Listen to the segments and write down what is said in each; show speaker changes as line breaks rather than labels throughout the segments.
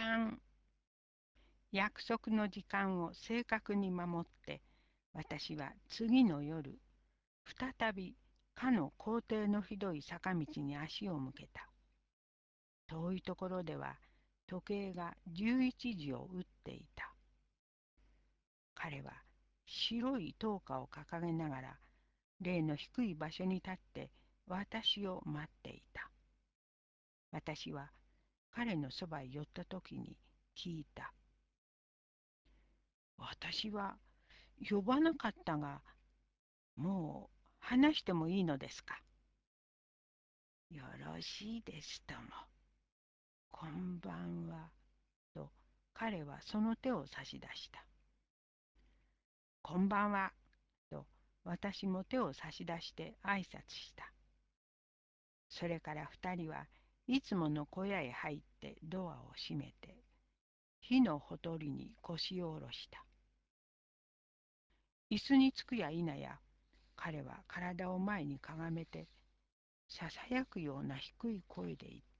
ん。約束の時間を正確に守って、私は次の夜、再びかの校庭のひどい坂道に足を向けた。遠いところでは時計が11時を打っていた。彼は白い灯火を掲げながら例の低い場所に立って私を待っていた。私は彼のそばへ寄った時に聞いた。私は呼ばなかったが、もう話してもいいのですか？よろしいですとも。こんばんは。と彼はその手を差し出した。こんばんは。と私も手を差し出して挨拶した。それから二人はいつもの小屋へ入ってドアを閉めて、火のほとりに腰を下ろした。椅子につくや否や、彼は体を前にかがめて、ささやくような低い声で言った。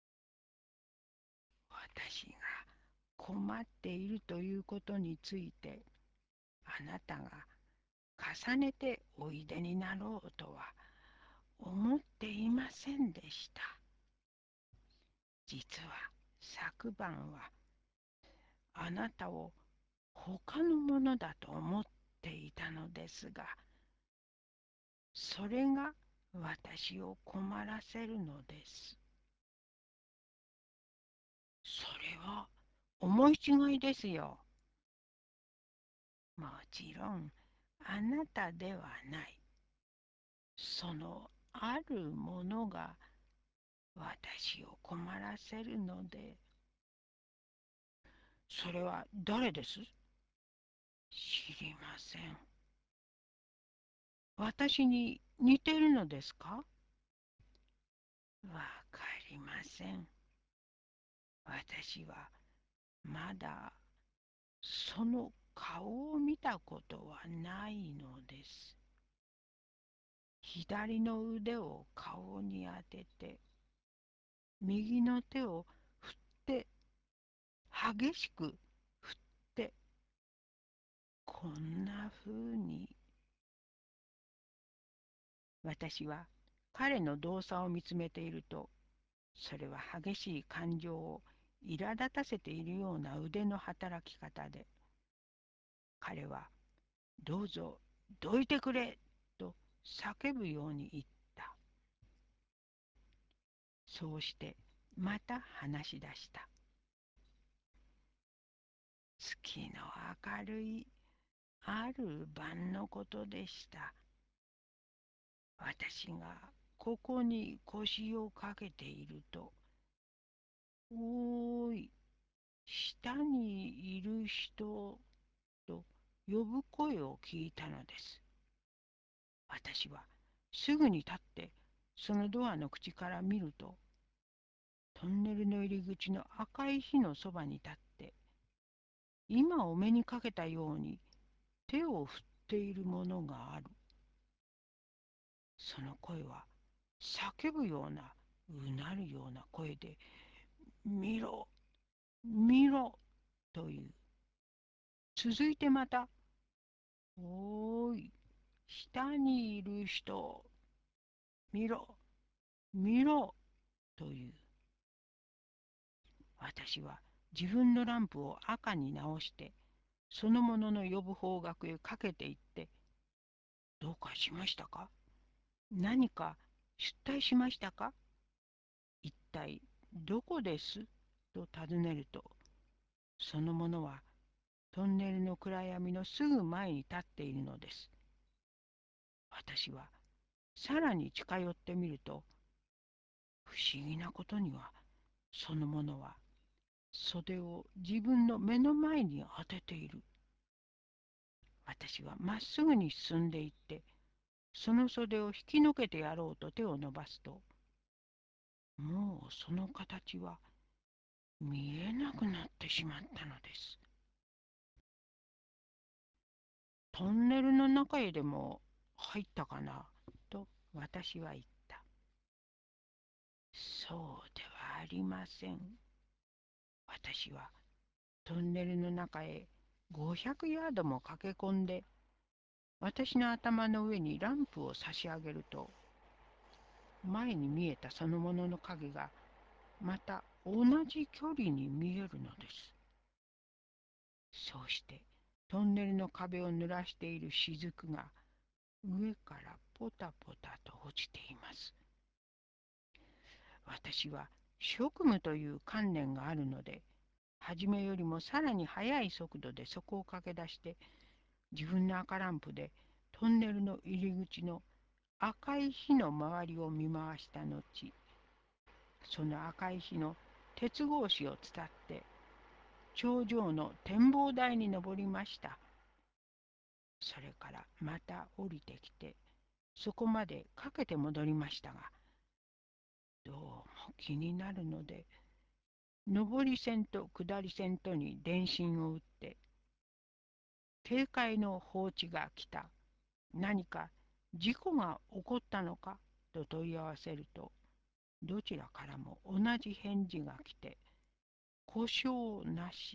私が困っているということについて、あなたが重ねておいでになろうとは思っていませんでした。実は昨晩はあなたを他のものだと思っていたのですが、それが私を困らせるのです。それは思い違いですよ。もちろんあなたではない。そのあるものが私を困らせるので。それは誰です？知りません。私に似てるのですか？わかりません。私はまだその顔を見たことはないのです。左の腕を顔に当てて、右の手を振って、激しく振って、こんな風に。私は彼の動作を見つめていると、それは激しい感情を苛立たせているような腕の働き方で、彼はどうぞどいてくれと叫ぶように言った。そうしてまた話し出した。月の明るいある晩のことでした。私がここに腰をかけていると、おーい、下にいる人と呼ぶ声を聞いたのです。私はすぐに立ってそのドアの口から見ると、トンネルの入り口の赤い火のそばに立って、今お目にかけたように手を振っているものがある。その声は叫ぶような、うなるような声で、見ろ、見ろという。続いてまた、おーい、下にいる人、見ろ、見ろという。私は自分のランプを赤に直して、そのものの呼ぶ方角へかけていって、どうかしましたか？何か出退しましたか？一体どこですと尋ねると、そのものはトンネルの暗闇のすぐ前に立っているのです。私はさらに近寄ってみると、不思議なことには、そのものは袖を自分の目の前に当てている。私はまっすぐに進んでいって、その袖を引き抜けてやろうと手を伸ばすと、もうその形は見えなくなってしまったのです。トンネルの中へでも入ったかなと私は言った。そうではありません。 私はトンネルの中へ500ヤードも駆け込んで、私の頭の上にランプを差し上げると、前に見えたそのものの影がまた同じ距離に見えるのです。そうしてトンネルの壁を濡らしている雫が上からポタポタと落ちています。私は職務という観念があるので、初めよりもさらに速い速度でそこを駆け出して、自分の赤ランプでトンネルの入り口の赤い火の周りを見回した後、その赤い火の鉄格子を伝って頂上の展望台に登りました。それからまた降りてきて、そこまでかけて戻りましたが、どうも気になるので、上り線と下り線とに電信を打って、警戒の放置が来た、何か事故が起こったのかと問い合わせると、どちらからも同じ返事が来て、故障なし。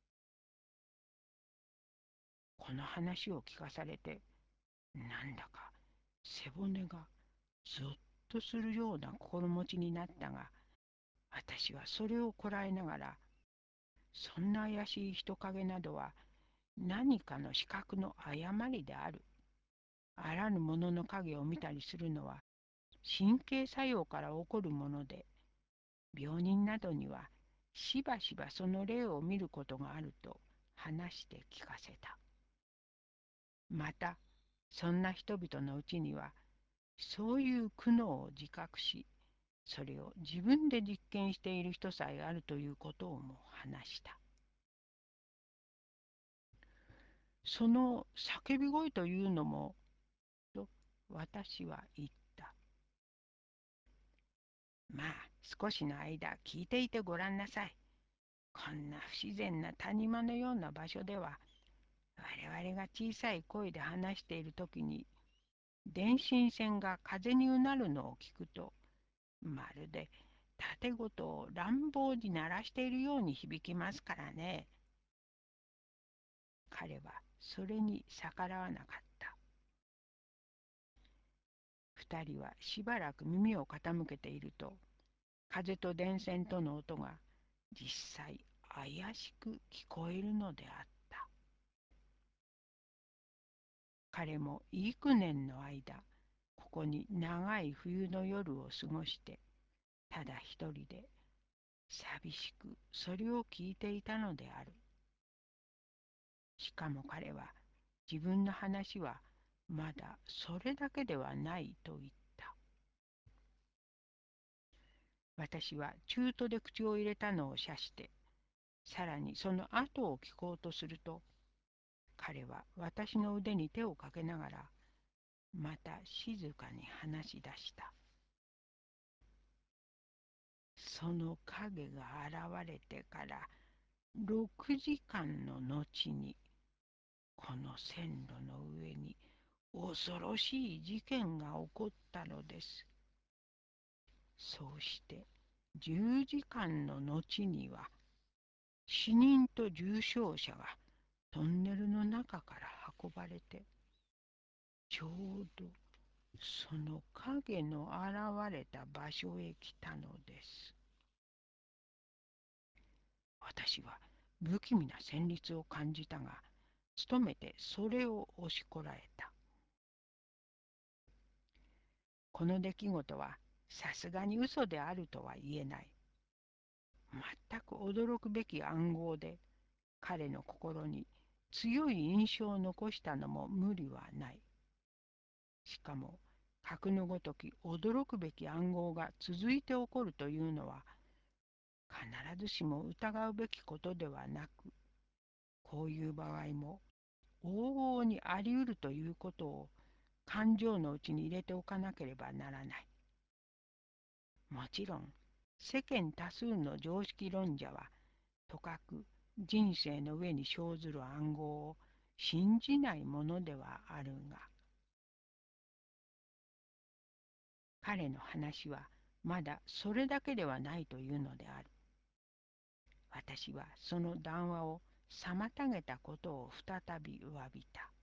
この話を聞かされて、なんだか背骨がぞっとするような心持ちになったが、私はそれをこらえながら、そんな怪しい人影などは何かの視覚の誤りである。あらぬものの影を見たりするのは神経作用から起こるもので、病人などにはしばしばその例を見ることがあると話して聞かせた。また、そんな人々のうちには、そういう苦悩を自覚し、それを自分で実験している人さえあるということをも話した。その叫び声というのも、と私は言った。まあ、少しの間聞いていてごらんなさい。こんな不自然な谷間のような場所では、我々が小さい声で話しているときに、電信線が風にうなるのを聞くと、まるで盾ごとを乱暴に鳴らしているように響きますからね。彼はそれに逆らわなかった。二人はしばらく耳を傾けていると、風と電線との音が実際怪しく聞こえるのであった。彼も幾年の間、ここに長い冬の夜を過ごして、ただ一人で寂しくそれを聞いていたのである。しかも彼は自分の話はまだそれだけではないと言った。私は中途で口を入れたのを察して、さらにその後を聞こうとすると、彼は私の腕に手をかけながら、また静かに話し出した。その影が現れてから6時間の後に、この線路の上に恐ろしい事件が起こったのです。そうして10時間の後には、死人と重傷者がトンネルの中から運ばれて、ちょうどその影の現れた場所へ来たのです。私は不気味な旋律を感じたが、努めてそれを押しこらえた。この出来事はさすがに嘘であるとは言えない。全く驚くべき暗号で、彼の心に強い印象を残したのも無理はない。しかも、格のごとき驚くべき暗号が続いて起こるというのは、必ずしも疑うべきことではなく、こういう場合も往々にあり得るということを感情のうちに入れておかなければならない。もちろん、世間多数の常識論者は、とかく人生の上に生ずる暗号を信じないものではあるが、彼の話はまだそれだけではないというのである。 私はその談話を妨げたことを再び詫びた。